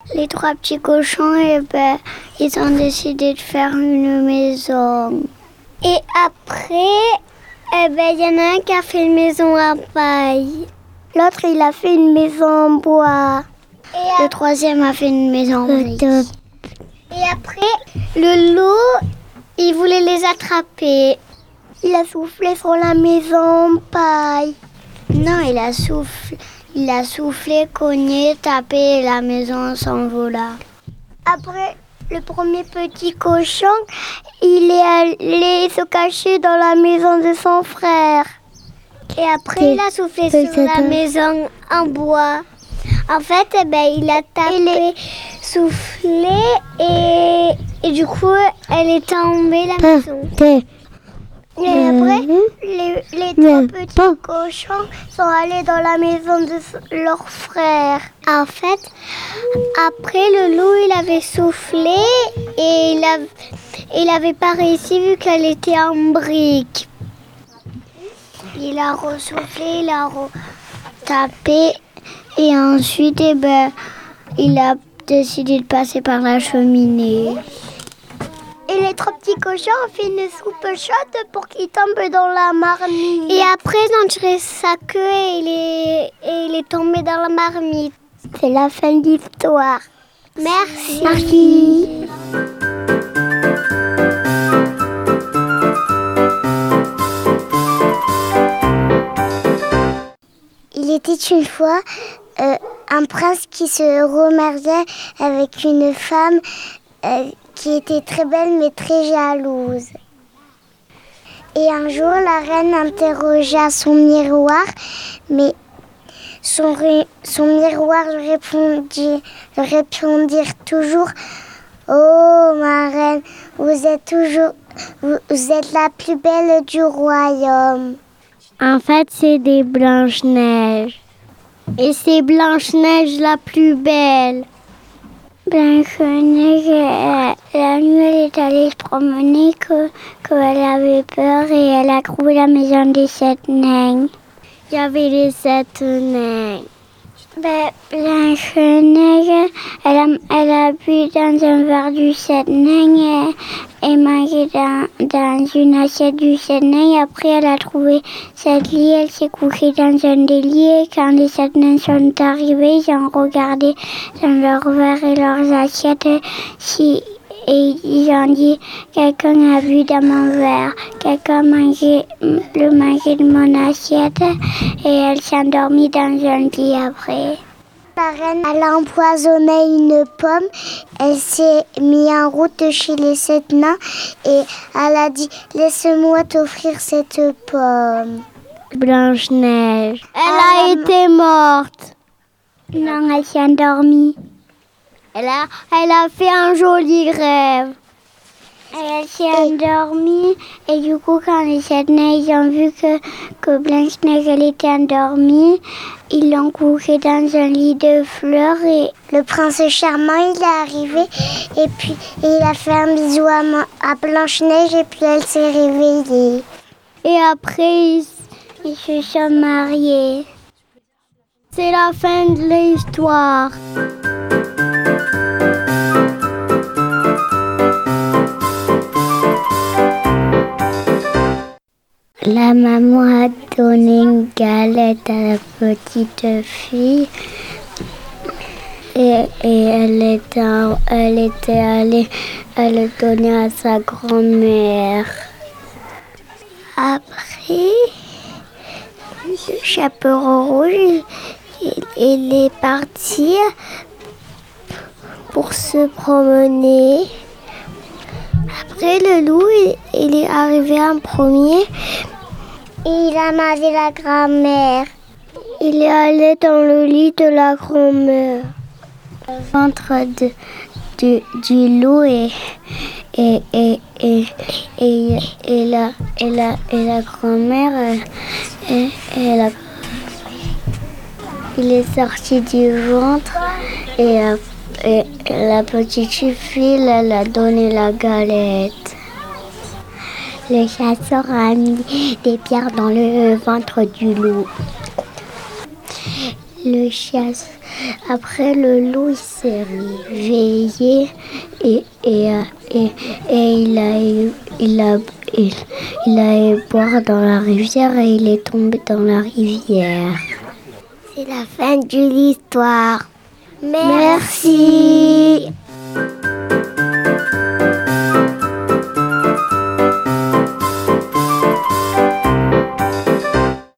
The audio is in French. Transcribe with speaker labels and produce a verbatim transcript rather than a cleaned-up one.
Speaker 1: Les trois petits cochons, eh ben, ils ont décidé de faire une maison. Et après, eh ben, il y en a un qui a fait une maison en paille. L'autre, il a fait une maison en bois. Et le troisième a fait une maison en briques. Et après, le loup, il voulait les attraper. Il a soufflé sur la maison en paille. Non, il a soufflé, il a soufflé, cogné, tapé et la maison s'envola. Après, le premier petit cochon, il est allé se cacher dans la maison de son frère. Et après, il a soufflé sur la maison en bois. En fait, eh ben, il a tapé, soufflé et, et du coup, elle est tombée la maison. Et après, les, les trois petits cochons sont allés dans la maison de leur frère. En fait, après, le loup, il avait soufflé et il avait, il avait pas réussi vu qu'elle était en brique. Il a ressoufflé, il a retapé et ensuite, eh ben, il a décidé de passer par la cheminée. Et les trois petits cochons ont fait une soupe chaude pour qu'ils tombent dans la marmite. Et après, ils ont tiré sa queue et il est, et il est tombé dans la marmite. C'est la fin de l'histoire. Merci. Merci. Il était une fois euh, un prince qui se remariait avec une femme euh, qui était très belle mais très jalouse. Et un jour, la reine interrogea son miroir, mais son, ré, son miroir répondit, répondit toujours « Oh, ma reine, vous êtes toujours, vous, vous êtes la plus belle du royaume. » En fait, c'est des Blanche-Neige. Et c'est Blanche-Neige la plus belle. Blanche-Neige, la nuit, elle est allée se promener, que, qu'elle avait peur et elle a trouvé la maison des sept nains. Il y avait les sept nains. Ben, Blanche-Neige, elle a, elle a bu dans un verre du sept nains et, et mangé dans, dans une assiette du sept nains. Et après, elle a trouvé sept lits, elle s'est couchée dans un des lits. Et quand les sept nains sont arrivés, ils ont regardé dans leurs verres et leurs assiettes si, et ils ont dit « Quelqu'un a bu dans mon verre, quelqu'un a mangé le manger de mon assiette » et elle s'est endormie dans un lit après. La reine, elle a empoisonné une pomme, elle s'est mise en route chez les sept nains et elle a dit « Laisse-moi t'offrir cette pomme. » Blanche-Neige. Elle a elle été morte. Non, elle s'est endormie. Elle a, elle a fait un joli rêve. Et elle s'est endormie. Et du coup, quand les sept nains ils ont vu que, que Blanche-Neige elle était endormie, ils l'ont couchée dans un lit de fleurs. Et le prince charmant, il est arrivé. Et puis, il a fait un bisou à, à Blanche-Neige. Et puis, elle s'est réveillée. Et après, ils, ils se sont mariés. C'est la fin de l'histoire. La maman a donné une galette à la petite fille et, et elle, était, elle était allée elle le donner à sa grand-mère. Après, le chaperon rouge, il, il est parti pour se promener. Après, le loup, il, il est arrivé en premier. Et il a mangé la grand-mère. Il est allé dans le lit de la grand-mère. Le ventre de, de, du loup et, et, et, et, et, et, la, et, la, et la grand-mère, et, et la, il est sorti du ventre et, et la petite fille, elle a donné la galette. Le chasseur a mis des pierres dans le ventre du loup. Le chasseur, Après, le loup, il s'est réveillé et, et, et, et il a, il a, il, il a boire dans la rivière et il est tombé dans la rivière. C'est la fin de l'histoire. Merci.